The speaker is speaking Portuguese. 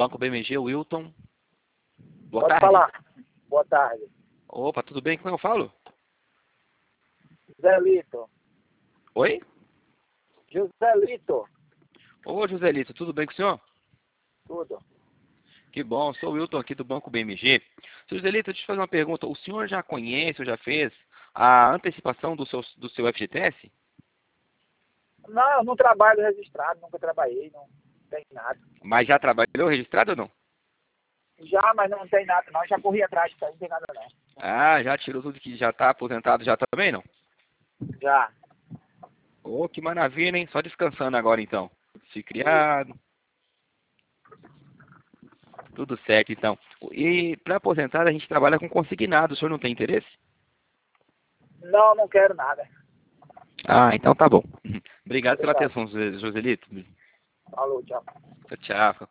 Banco BMG, Wilton. Boa Pode tarde. falar. Boa tarde. Opa, tudo bem? Como eu falo? Joselito. Oi? Joselito. Ô, Joselito, tudo bem com o senhor? Tudo. Que bom, sou o Wilton aqui do Banco BMG. Seu Joselito, deixa eu te fazer uma pergunta. O senhor já conhece ou já fez a antecipação do seu FGTS? Não, eu não trabalho registrado, nunca trabalhei, não tem nada. Mas já trabalhou registrado ou não? Já, mas não tem nada não, já corri atrás disso aí, não tem nada não. Ah, já tirou tudo que já está aposentado já também, não? Já. Ô, que maravilha, hein? Só descansando agora então. Se Isso. criado, tudo certo então. E para aposentar a gente trabalha com consignado, o senhor não tem interesse? Não, não quero nada. Ah, então tá bom. Obrigado pela Obrigado. atenção, Joselito. Falou, tchau. Tchau, tchau.